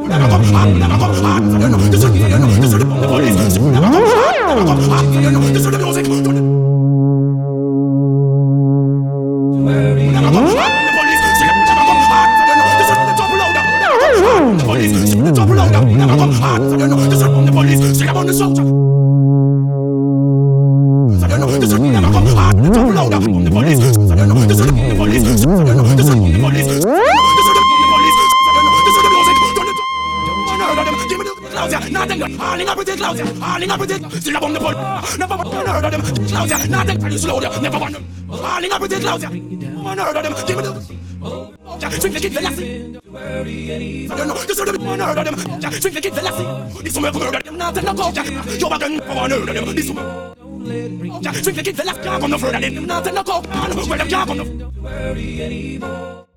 never come back, never come back. You know, this is the police. Never come back, never come back. You know, this is the music. Never come back, the police. Never come back. You know, this is the double louder. Never come back, the police. The double louder. Never come back. You know, this is the police. Sing about the soldier. You know, this is never come back. The double louder. The police. You know, this is the police. You know, this is the police. This is the police. This is the music. Give me the clouds, nothing. Hauling up with it, clouds, hauling up with it. Still up on the pole. Never heard of them. Clouds, nothing. Can you slow down? Never want them. Hauling up with it, clouds. One heard of them. Give me the. Swing the kid, the lassie. I don't know. This is the one heard of them. Swing the kid, the lassie. This one heard of them. Nothing. No go. You're back and one heard of them. This one. Swing the kid, the lassie. Can't come no further than them. Nothing. No go. Where them can't come no.